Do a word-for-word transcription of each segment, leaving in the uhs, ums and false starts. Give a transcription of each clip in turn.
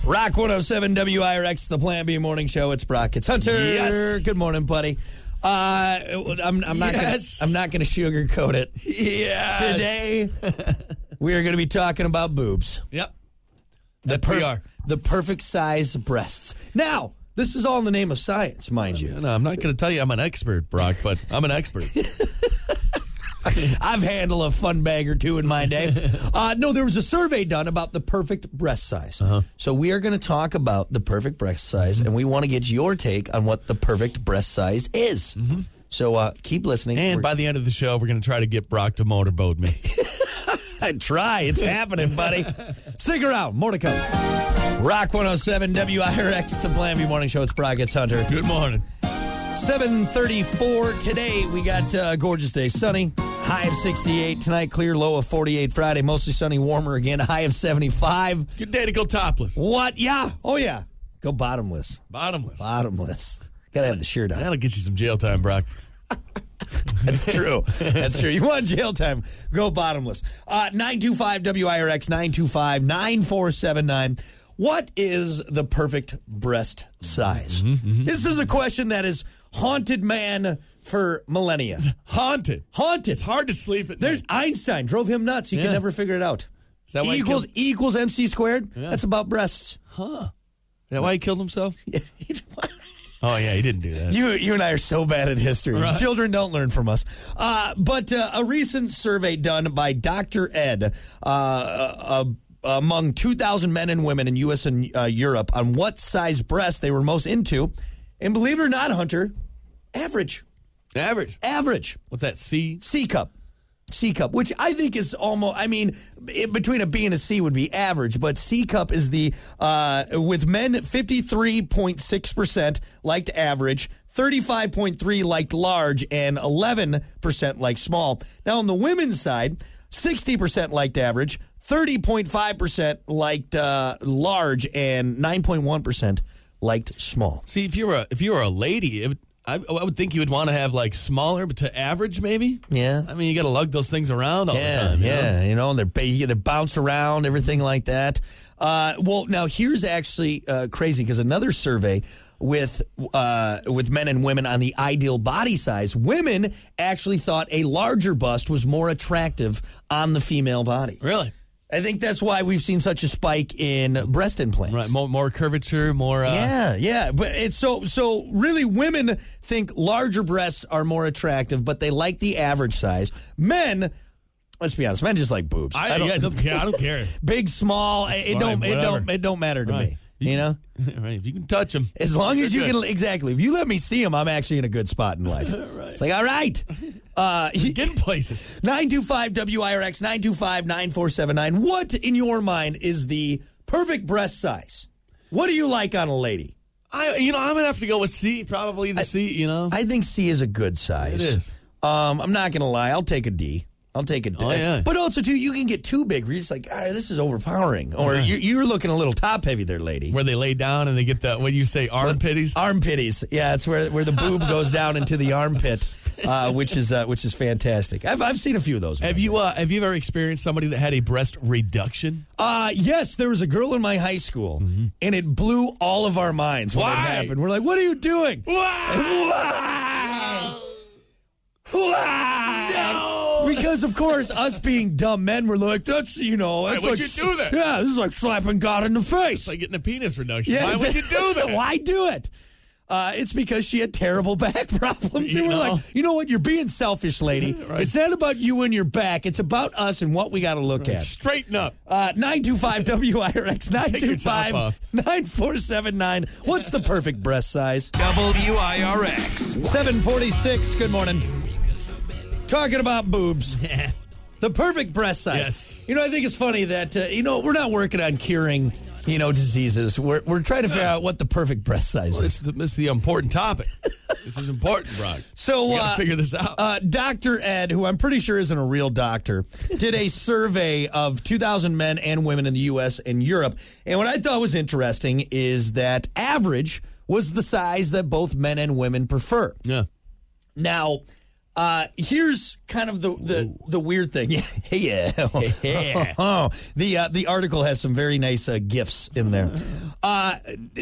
Rock one oh seven W I R X, the Plan B Morning Show. It's Brock. It's Hunter. Yes. Good morning, buddy. Uh, I'm, I'm not Yes. gonna, I'm not going to sugarcoat it. Yeah. Today, we are going to be talking about boobs. Yep. The, That we are. the perfect size breasts. Now, this is all in the name of science, mind you. No, I'm not going to tell you I'm an expert, Brock, but I'm an expert. I've handled a fun bag or two in my day. Uh, no, there was a survey done about the perfect breast size. Uh-huh. So we are going to talk about the perfect breast size, and we want to get your take on what the perfect breast size is. Mm-hmm. So uh, keep listening. And We're- by the end of the show, we're going to try to get Brock to motorboat me. I try. It's happening, buddy. Stick around. More to come. Rock one oh seven W I R X, the Plan B Morning Show. It's Brock. It's Hunter. Good morning. seven thirty-four today. We got a uh, gorgeous day. Sunny. High of sixty-eight. Tonight, clear. Low of forty-eight. Friday, mostly sunny. Warmer again. High of seventy-five. Good day to go topless. What? Yeah. Oh, yeah. Go bottomless. Bottomless. Bottomless. Got to have the shirt on. That'll get you some jail time, Brock. That's true. That's true. You want jail time, go bottomless. Uh, nine two five W I R X, nine two five, nine four seven nine. What is the perfect breast size? Mm-hmm, mm-hmm. This is a question that has haunted man for millennia. Haunted. Haunted. It's hard to sleep at There's night. Einstein. Drove him nuts. He Yeah. could never figure it out. Is that why he Equals killed- equals M C squared. Yeah. That's about breasts. Huh. Is that why he killed himself? Oh, yeah, he didn't do that. You, you and I are so bad at history. Right. Children don't learn from us. Uh, but uh, a recent survey done by Doctor Ed uh, uh, among two thousand men and women in U S and uh, Europe on what size breast they were most into. And believe it or not, Hunter, average. Average. Average. What's that, C? C cup. C cup, which I think is almost, I mean, in between a B and a C would be average, but C cup is the, uh, with men, fifty-three point six percent liked average, thirty-five point three liked large, and eleven percent liked small. Now, on the women's side, sixty percent liked average, thirty point five percent liked uh, large, and nine point one percent liked small. See, if you were a, if you were a lady, it would, I, I would think you would want to have like smaller, but to average maybe. Yeah. I mean, you got to lug those things around all Yeah, the time. you know? yeah, you know, and they're ba- they bounce around, everything like that. Uh, well, now here's actually uh, crazy because another survey with uh, with men and women on the ideal body size, women actually thought a larger bust was more attractive on the female body. Really? I think that's why we've seen such a spike in breast implants. Right. More, more curvature, more. Uh, Yeah, yeah, but it's so so. Really, women think larger breasts are more attractive, but they like the average size. Men, let's be honest, men just like boobs. I, don't, yeah, I don't care. I don't care. big, small, it, it Fine, don't, it whatever. don't, it don't matter to Right. me. You know, Right. If you can touch them. as long as you Good. can, exactly. If you let me see them, I'm actually in a good spot in life. Right. It's like, all right, uh, Getting places. nine two five W I R X nine two five nine four seven nine. What in your mind is the perfect breast size? What do you like on a lady? I, you know, I'm gonna have to go with C. Probably the C. You know, I think C is a good size. it is. Um, I'm not gonna lie. I'll take a D. I'll take a D. Oh, yeah. But also, too, you can get too big where you're just like, ah, this is overpowering. Or Yeah. you're, you're looking a little top heavy there, lady. Where they lay down and they get the what you say armpitties. Armpitties. Yeah, it's where where the boob goes down into the armpit, uh, which is uh, which is fantastic. I've I've seen a few of those. Have you uh, have you ever experienced somebody that had a breast reduction? Uh, yes, there was a girl in my high school, and it blew all of our minds when Why? it happened. We're like, what are you doing? Why? Why? No. Because, of course, us being dumb men, we're like, that's, you know, that's why'd like, you do that? Yeah, this is like slapping God in the face. It's like getting a penis reduction. Yeah, Why would you do that? Why do it? Uh, it's because she had terrible back problems. You And we're know? like, you know what? You're being selfish, lady. Right. It's not about you and your back. It's about us and what we got to look at. Straighten up. Uh, nine two five W I R X, nine two your top five, off. nine four seven nine. What's the perfect breast size? W I R X. seven forty-six. Good morning. Talking about boobs. The perfect breast size. Yes. You know, I think it's funny that, uh, you know, we're not working on curing, you know, diseases. We're, we're trying to figure out what the perfect breast size Well, is. this, is the, this is the important topic. This is important, Brock. So, You gotta uh, figure this out. Uh, Doctor Ed, who I'm pretty sure isn't a real doctor, did a survey of two thousand men and women in the U S and Europe. And what I thought was interesting is that average was the size that both men and women prefer. Yeah. Now, uh, here's kind of the the, the weird thing. Yeah, yeah. Yeah. Oh, the uh, the article has some very nice uh, gifs in there. Uh,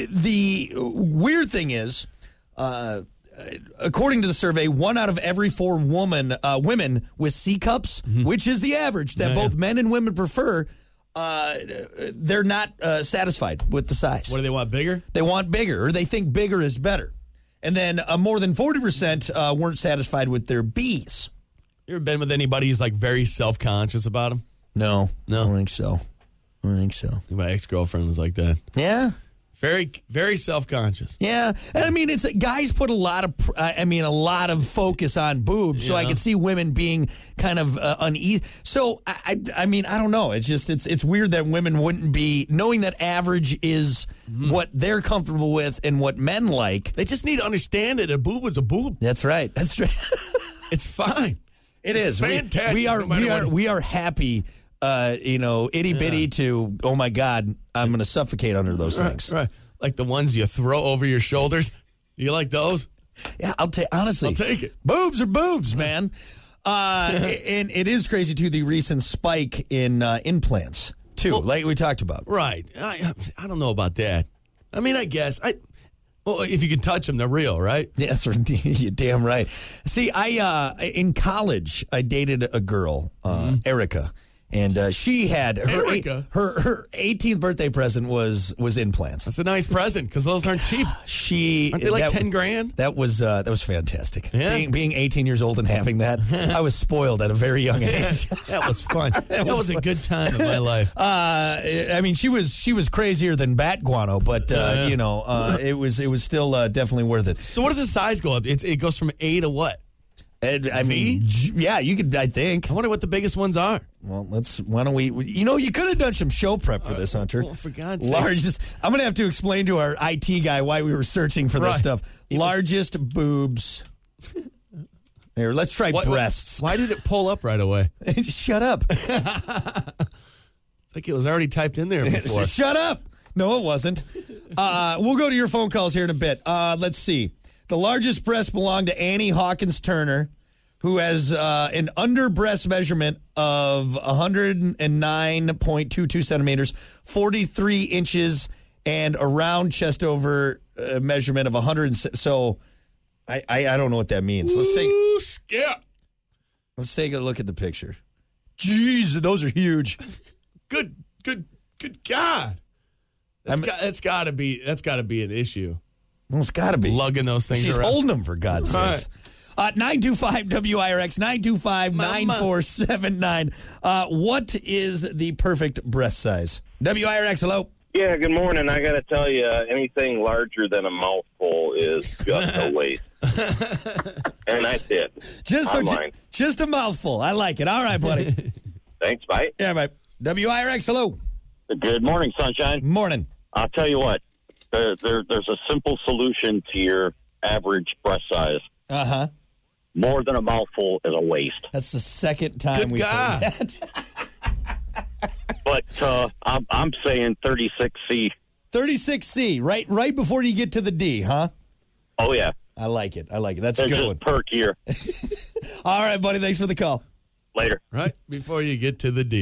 the weird thing is, uh, according to the survey, one out of every four woman uh, women with C cups, mm-hmm. which is the average that yeah, both yeah. men and women prefer, uh, they're not uh, satisfied with the size. What do they want, bigger? They want bigger, or they think bigger is better. And then uh, more than forty percent uh, weren't satisfied with their B's. You ever been with anybody who's like very self-conscious about them? No. No. I don't think so. I don't think so. My ex-girlfriend was like that. Yeah? Very, very self-conscious. Yeah. And I mean, it's guys put a lot of, uh, I mean, a lot of focus on boobs, so Yeah. I could see women being kind of uh, uneasy. So, I, I I mean, I don't know. It's just, it's it's weird that women wouldn't be, knowing that average is mm-hmm. what they're comfortable with and what men like. They just need to understand it. A boob is a boob. That's right. That's right. It's fine. It it's is. fantastic. We, we are, no matter we are, what. we are happy. Uh, you know, itty bitty Yeah. to, oh my God, I'm going to suffocate under those things. Right. Like the ones you throw over your shoulders. You like those? Yeah, I'll take, honestly. I'll take it. Boobs are boobs, man. Uh, and it is crazy, too, the recent spike in uh, implants, too, Well, like we talked about. Right. I, I don't know about that. I mean, I guess. I. Well, if you can touch them, they're real, right? Yeah, that's right. You're damn right. See, I uh, in college, I dated a girl, uh, mm-hmm. Erica. And uh, she had her, Erica? her her eighteenth birthday present was was implants. That's a nice present because those aren't cheap. She Aren't they like that, ten grand? That was uh, that was fantastic. Yeah. Being, being eighteen years old and having that, I was spoiled at a very young age. That was fun. That was, was a good time in my life. Uh, I mean, she was she was crazier than bat guano, but uh, uh, yeah. you know, uh, it was it was still uh, definitely worth it. So, what does the size go up? It, it goes from A to what? And, I mean, Z? yeah, you could. I think. I wonder what the biggest ones are. Well, let's. Why don't we? You know, you could have done some show prep for this, Hunter. Well, for God's sake. Largest. I'm going to have to explain to our I T guy why we were searching for right. this stuff. It Largest was... boobs. Here, let's try what, breasts. Why did it pull up right away? Shut up. It's like it was already typed in there before. Shut up. No, it wasn't. Uh, we'll go to your phone calls here in a bit. Uh, let's see. The largest breast belonged to Annie Hawkins Turner, who has uh, an under breast measurement of one hundred nine point two two centimeters, forty-three inches, and a round chest over uh, measurement of one hundred. So I, I I don't know what that means. Let's take Ooh, skip. Let's take a look at the picture. Jeez, those are huge. Good, good, good God. That's got, that's got to be that's got to be an issue. Well, it's got to be. Lugging those things She's around. holding them, for God's Right. sakes. Uh, nine two five W I R X, nine two five, nine four seven nine. Uh, what is the perfect breast size? W I R X, hello. Yeah, good morning. I got to tell you, uh, anything larger than a mouthful is just a waste. And that's it. Just, so, Online. just a mouthful. I like it. All right, buddy. Thanks, bye. Yeah, bye. W I R X, hello. Good morning, Sunshine. Morning. I'll tell you what, there, there, there's a simple solution to your average breast size. Uh-huh. More than a mouthful is a waste. That's the second time Good we've God. heard that. But uh, I'm, I'm saying thirty-six C. thirty-six C, right right before you get to the D, huh? Oh, yeah. I like it. I like it. That's a There's good just one. perkier. All right, buddy. Thanks for the call. Later. Right before you get to the D,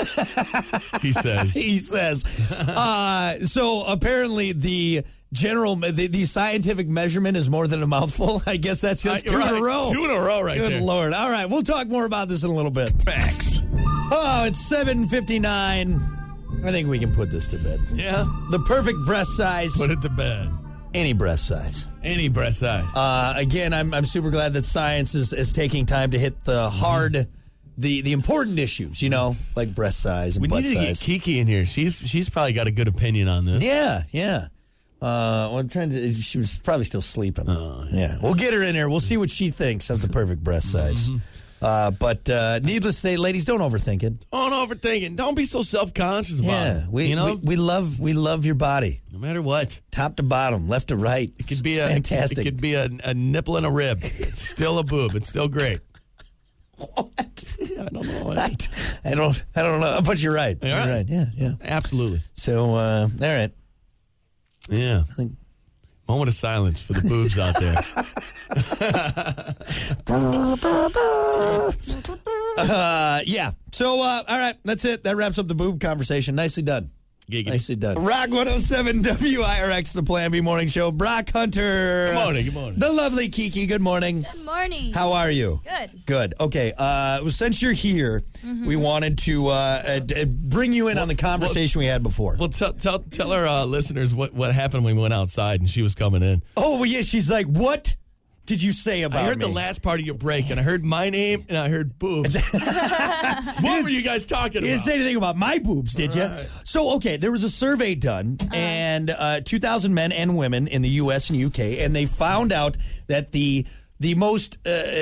he says. He says. Uh, so apparently the general, the, the scientific measurement is more than a mouthful. I guess that's just Uh, two right. in a row. Two in a row right Good there. Lord. All right. We'll talk more about this in a little bit. Facts. Oh, it's seven fifty-nine. I think we can put this to bed. Yeah. The perfect breast size. Put it to bed. Any breast size. Any breast size. Uh, again, I'm I'm super glad that science is, is taking time to hit the hard, the the important issues, you know, like breast size and we butt need to size. get Kiki in here. She's she's probably got a good opinion on this. Yeah, yeah. Uh, well, I'm trying to. She was probably still sleeping. Oh, yeah. We'll get her in here. We'll see what she thinks of the perfect breast size. Uh, but uh, needless to say, ladies, don't overthink it. Don't overthink it. Don't be so self-conscious about Yeah, it. we, you know, we we love we love your body, no matter what. top to bottom, left to right. It could be It's a fantastic. It could be a, a nipple and a rib. It's still a boob. It's still great. What? I don't know. I, I don't I don't know, but you're right. You're You're right. right. Yeah, yeah. Absolutely. So, uh, all right. Yeah. think- Moment of silence for the boobs out there. Uh, yeah. So, uh, all right. That's it. That wraps up the boob conversation. Nicely done. Giggity. Nicely done. Rock one oh seven W I R X, the Plan B Morning Show. Brock Hunter. Good morning, good morning. The lovely Kiki, good morning. Good morning. How are you? Good. Good. Okay. Uh, since you're here, mm-hmm. we wanted to uh, uh, d- bring you in well, on the conversation well, we had before. Well, tell tell, tell our uh, listeners what, what happened when we went outside and she was coming in. Oh, well, yeah. She's like, what did you say about me? I heard me? the last part of your break, and I heard my name, and I heard boobs. What were you guys talking about? You didn't say anything about my boobs, did you? Right. So, okay, there was a survey done, uh, and uh, two thousand men and women in the U S and U K, and they found out that the the most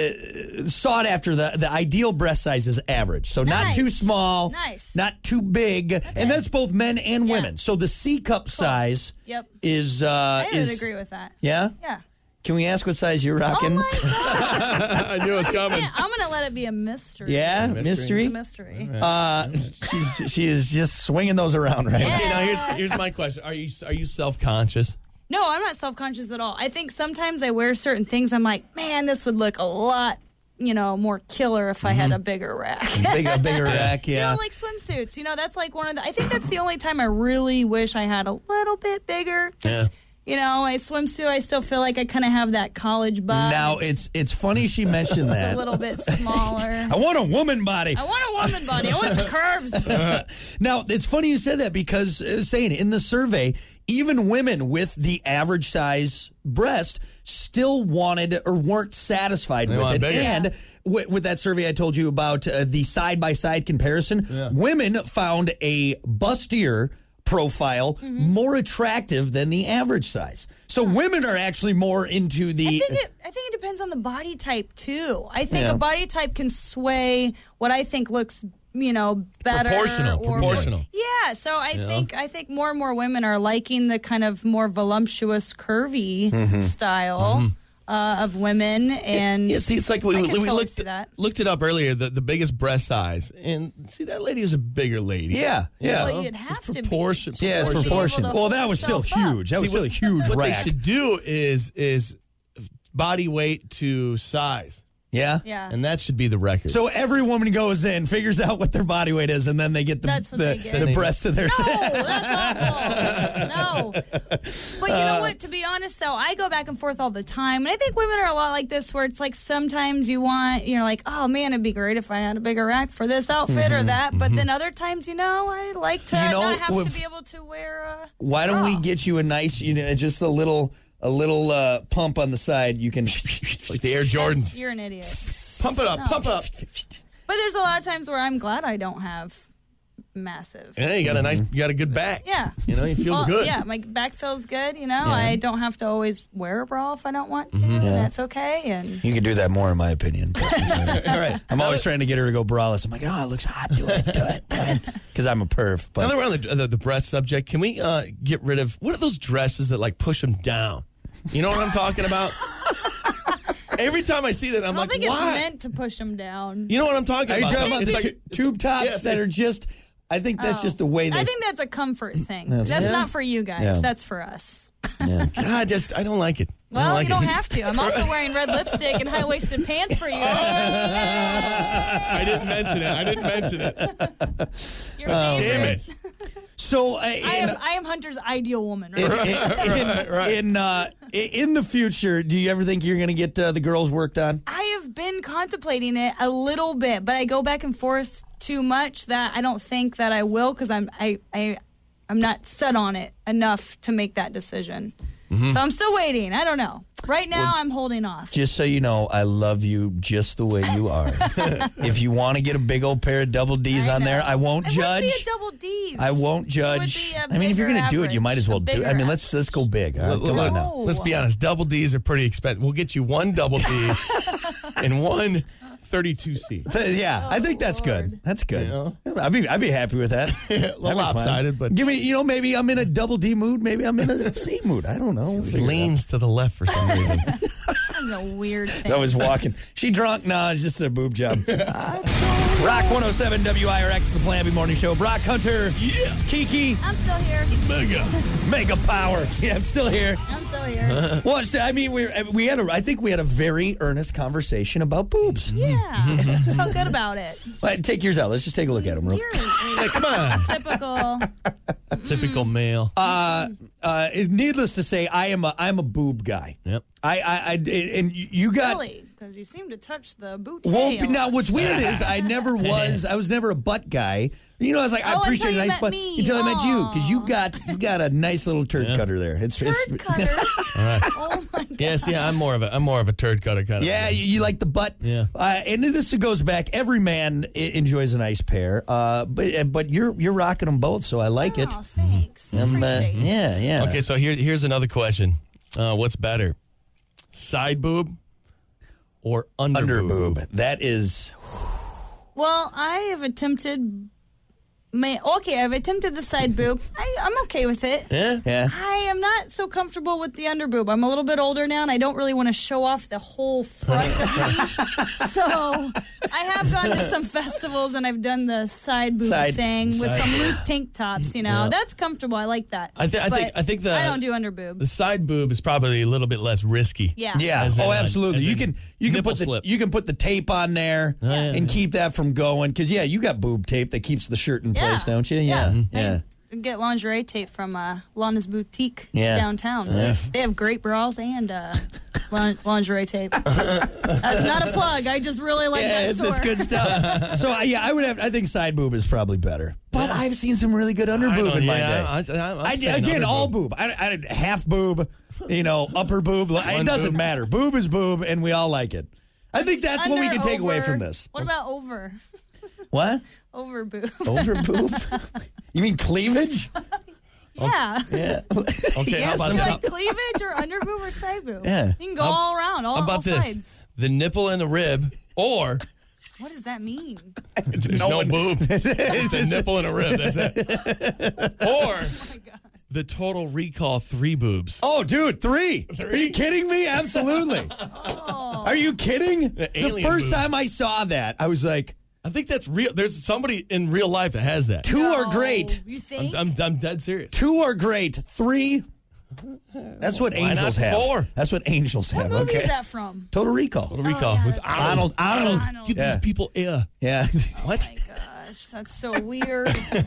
uh, sought after, the, the ideal breast size is average. So nice. Not too small, nice. not too big, okay. And that's both men and yeah. women. So the C cup cool. size yep. is... Uh, I would is, agree with that. Yeah? Yeah. Can we ask what size you're rocking? Oh, my God. I knew it was coming. I'm going to let it be a mystery. Yeah? Mystery? Mystery? It's a mystery. Uh, she's, she is just swinging those around right yeah. now. Okay, now here's, here's my question. Are you are you self-conscious? No, I'm not self-conscious at all. I think sometimes I wear certain things, I'm like, man, this would look a lot, you know, more killer if I mm-hmm. had a bigger rack. Big, a bigger rack, yeah. You know, like swimsuits. You know, that's like one of the, I think that's the only time I really wish I had a little bit bigger. Yeah. You know, I swimsuit, I still feel like I kind of have that college butt. Now, it's it's funny she mentioned that. A little bit smaller. I want a woman body. I want a woman body. I want some curves. Uh, now, it's funny you said that because, uh, saying in the survey, even women with the average size breast still wanted or weren't satisfied they with it. Bigger. And yeah. w- with that survey I told you about, uh, the side-by-side comparison, yeah. women found a bustier profile mm-hmm. more attractive than the average size. So yeah. women are actually more into the... I think, it, I think it depends on the body type, too. I think yeah. a body type can sway what I think looks, you know, better. Proportional. Or proportional. More, yeah, so I yeah. think I think more and more women are liking the kind of more voluptuous, curvy mm-hmm. style. Mm-hmm. Uh, of women, and yeah, see, it's like we, we, we totally looked that. looked it up earlier. The, the biggest breast size, and see that lady was a bigger lady. Yeah, yeah. Well, you'd have it's to proportion, be. Yeah, it's proportion. Well, that was still huge. That see, was still what, a huge what rack. What they should do is is body weight to size. Yeah? Yeah. And that should be the record. So every woman goes in, figures out what their body weight is, and then they get the That's what the, they get. the breast of their... No, that's awful. No. But you know what? To be honest, though, I go back and forth all the time. And I think women are a lot like this, where it's like sometimes you want, you're like, oh, man, it'd be great if I had a bigger rack for this outfit mm-hmm. or that. But mm-hmm. then other times, you know, I like to you know, not have if, to be able to wear a... Why don't oh. we get you a nice, you know, just a little... A little uh, pump on the side, you can... Like the Air Jordans. That's, you're an idiot. Pump it up, No. pump up. But there's a lot of times where I'm glad I don't have massive. Yeah, you got a nice, you got a good back. Yeah. You know, you feel well, good. Yeah, my back feels good, you know. Yeah. I don't have to always wear a bra if I don't want to, Yeah. and that's okay. And You can do that more, in my opinion. All right. I'm always trying to get her to go braless. I'm like, oh, it looks hot. Do it, do it, do it. Because I'm a perv. But Now that we're on the, the, the breast subject, can we uh, get rid of, what are those dresses that like push them down? You know what I'm talking about? Every time I see that, I'm I don't like, think why? it's meant to push them down. You know what I'm talking are you about? talking about It's the like- tu- tube tops yeah, that are just... I think that's Oh. just the way they... I think that's a comfort thing. That's- That's Yeah. not for you guys. Yeah. That's for us. Yeah. God, just, I don't like it. I don't Well, like you don't it. have to. I'm also wearing red lipstick and high-waisted pants for you. I didn't mention it. I didn't mention it. Your Damn favorite. it. So... Uh, I in, am, I am Hunter's ideal woman. in, Right? in, in, uh, in the future, do you ever think you're going to get uh, the girls' work done? I have been contemplating it a little bit, but I go back and forth too much that I don't think that I will because I'm I, I I'm not set on it enough to make that decision. Mm-hmm. So I'm still waiting. I don't know. Right now, well, I'm holding off. Just so you know, I love you just the way you are. If you want to get a big old pair of double D's I on know. there, I won't it judge. It would be a double D's. I won't judge. It would be a I mean, if you're bigger going to do it, you average, might as well a do it. bigger I mean, let's let's go big. All right? Let- Come let- on now. Oh. Let's be honest. Double D's are pretty expensive. We'll get you one double D and one thirty-two C. Th- Yeah, I think that's Lord. good. That's good. You know? I'd be I'd be happy with that. A That'd little be fine. lopsided, but Give me, you know, maybe I'm in a double D mood. Maybe I'm in a C mood. I don't know. it Figure it leans to the left for some reason. That's a weird thing. out. I was walking. She drunk? No, it's just a boob job. Rock one oh seven W I R X, the Plan B Morning Show. Brock Hunter. Yeah. Kiki. I'm still here. Mega. Mega power. Yeah, I'm still here. I'm still here. Well, it's- I mean, we we had a. I think we had a very earnest conversation about boobs. Yeah. I felt good about it. All right, take yours out. Let's just take a look at them real You're quick. an Yeah, come on. Typical. Typical male. Uh, uh, needless to say, I am a I'm a boob guy. Yep. I, I, I and you got. Really? Because you seem to touch the boot. Well, now what's weird is I never was. I was never a butt guy. You know, I was like, I Oh, appreciate until a you nice met butt me. until I met you because you Aw. got you got a nice little turd Yeah. cutter there. It's, Turd it's cutter. All right. Oh my god. Yes, yeah, I'm more of a I'm more of a turd cutter kind of. Yeah, guy. you, you like the butt. Yeah. Uh, and this goes back. Every man I- enjoys a nice pair. Uh, but but you're you're rocking them both, so I like it. Oh, thanks. Um, uh, Appreciate it. yeah, yeah. Okay, so here here's another question. Uh, what's better, side boob or under, Under boob? boob. That is. Well, I have attempted. My, okay, I've attempted the side boob. I, I'm okay with it. Yeah. Yeah. I am not so comfortable with the under boob. I'm a little bit older now, and I don't really want to show off the whole front of me. So I have gone to some festivals, and I've done the side boob Side- thing with side- some loose tank tops. You know, Yeah. that's comfortable. I like that. I, th- I think But I think the I don't do under boob. the side boob is probably a little bit less risky. Yeah. Yeah. As in, oh, uh, absolutely. as You in can you can nipple put the slip. you can put the tape on there yeah, and yeah. keep that from going because yeah, you got boob tape that keeps the shirt in Yeah. place, don't you? Yeah. Yeah. Yeah. I get lingerie tape from uh, Lana's Boutique Yeah. downtown. They have great bras and uh, lin- lingerie tape. That's not a plug. I just really like Yeah, that it's, store. it's good stuff. so uh, yeah, I would have. I think side boob is probably better, but I've seen some really good under I boob don't- in my yeah, day. I, I, I'm I, saying again, under all boob. boob. I, I did half boob, you know, upper boob. It One doesn't boob. matter. Boob is boob, and we all like it. I think that's what we Under, can take away over. from this. What about over? What? Over boob. Over boob? You mean cleavage? Yeah. Yeah. Okay, how Yes, about You that? like cleavage or under boob or side boob? Yeah. You can go How- all around, all, How about all this? sides. The nipple and the rib, or What does that mean? there's No no, one- boob. It's a nipple and a rib. That's it. Or Oh my god. the total recall three boobs. Oh, dude, three. Are you kidding me? Absolutely. Oh. Are you kidding? The, alien first boobs. time I saw that, I was like, I think that's real. There's somebody in real life that has that. two are No, great. You I'm, think? I'm, I'm dead serious. Two are great. Three, that's what Why angels not have. four? That's what angels what have. movie Okay. is that from? Total Recall. Total recall yeah, with that's Arnold. Arnold. Arnold. Give Yeah. these people air. Yeah. What? Oh my gosh, that's so weird.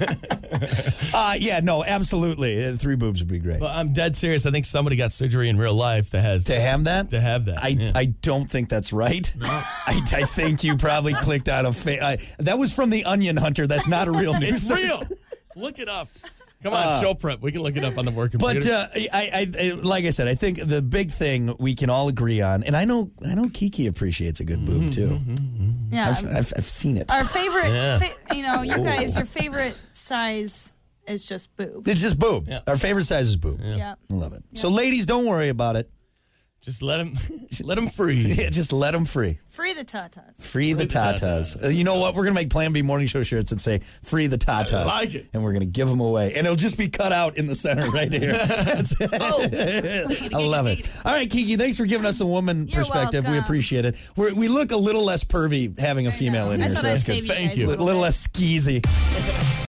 uh, yeah, no, absolutely. Uh, Three boobs would be great. But I'm dead serious. I think somebody got surgery in real life that has To have that? to have that. I, yeah. I don't think that's right. I, I think you probably clicked on a fa- I, that was from the Onion Hunter. That's not a real news. It's real. Look it up. Come on, show prep. We can look it up on the work But computer. uh, I, I, I, like I said, I think the big thing we can all agree on, and I know, I know Kiki appreciates a good boob too. Yeah. I've, I've, I've seen it. Our favorite, Yeah. fa- you know, you guys, your favorite size is just boob. It's just boob. Yeah. Our favorite size is boob. Yeah. I love it. So, ladies, don't worry about it. Just let him let him free. Yeah, just let them free. Free the tatas. Free the the tatas. tatas. Uh, you know what? We're going to make Plan B morning show shirts that say free the tatas. I like it. And we're going to give them away. And it'll just be cut out in the center right here. That's it. I love it. All right, Kiki, thanks for giving us a woman You're perspective. We welcome. appreciate it. We're, we look a little less pervy having a female in I here, thought so I'd that's good. save you Thank guys you. a A little little bit. less skeezy.